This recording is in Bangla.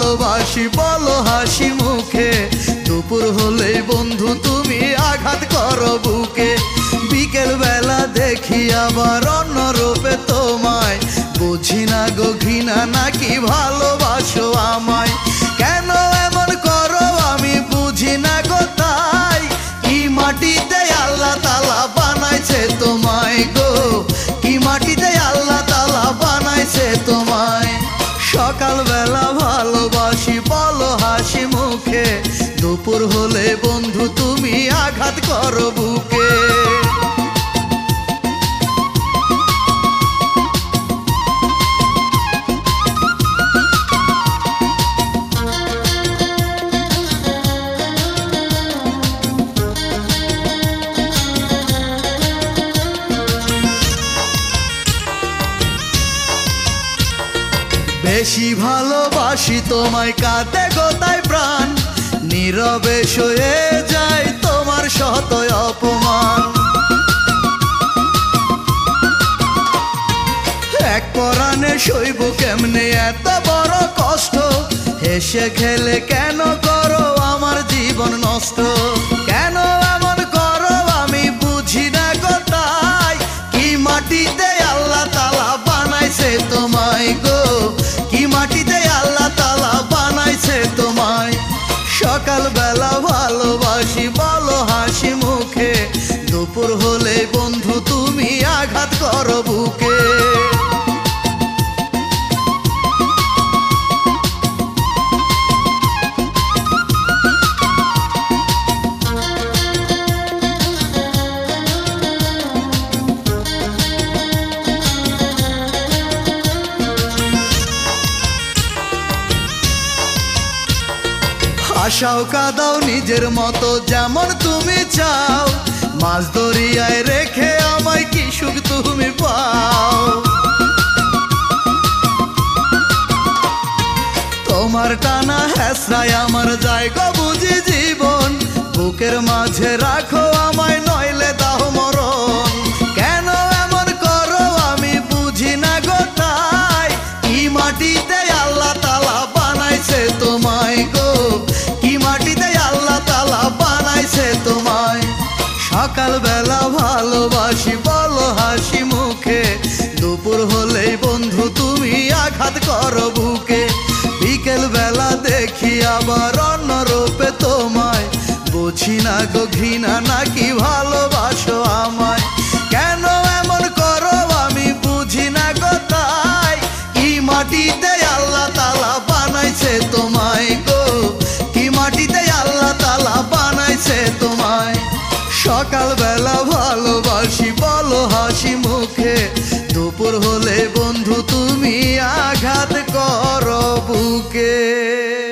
ভালোবাসি বলো হাসি মুখে, দুপুর হলেই বন্ধু তুমি আঘাত করো বুকে। বিকেল বেলা দেখি আবার অন্য রূপে তোমায়, বুঝি না গো ঘৃণা নাকি ভালোবাসো আমায়। কেন এমন করো আমি বুঝি না গো তাই, কি মাটিতে আল্লাহ তাআলা বানাইছে তোমায় গো, কি মাটিতে আল্লাহ তাআলা বানাইছে তোমায়। সকালবেলা ভালোবাসি বলো হাসি মুখে, দুপুর হলে বন্ধু তুমি আঘাত করো বুকে। বেশি ভালোবাসি তোমায় কাঁদে গো তাই প্রাণ, নীরবে সয়ে যায় তোমার শত অপমান। এক পরাণে সইব কেমনে এত বড় কষ্ট, হেসে খেলে কেন করো আমার জীবন নষ্ট। কেন এমন করো আমি বুঝি না গো তাই, কি মাটিতে আল্লাহ তাআলা বানাইছে তোমায় গো, কি মাটিতে আল্লাহ তাআলা বানাইছে তোমায়। সকালবেলা ভালোবাসি বলো হাসি মুখে, দুপুর হলে বন্ধু তুমি আঘাত করো বুকে। আশাও কাঁদাও নিজের মতো যেমন তুমি চাও, মাছ দরিয়ায় রেখে আমায় কি সুখ তুমি পাও। তোমার টানা হেসরায় আমার জায়গা বুঝি জীবন, বুকের মাঝে রাখো আমায় নইলে দাও মরণ। কেন এমন করো আমি বুঝি না গো তাই, কি মাটিতে আল্লাহ তাআলা বানাইছে তোমায় গো, কি মাটিতে আল্লাহ তাআলা বানাইছে তোমায়। সকালবেলা ভালোবাসি বলো হাসি মুখে, দুপুর হলেই বন্ধু তুমি আঘাত করো বুকে। বিকেল বেলা দেখি আবার অন্য রূপে তোমায়, বুঝি না গো ঘৃণা নাকি ভালোবাসো আমায়। কেন এমন করো আমি বুঝি না গো তাই, কি মাটিতে আল্লাহ তাআলা বানাইছে তোমায় গো, কি মাটিতে আল্লাহ তাআলা বানাইছে তোমায়। সকালবেলা ভালোবাসি বলো হাসি মুখে, দুপুর হলে বন্ধু তুমি আঘাত করো বুকে।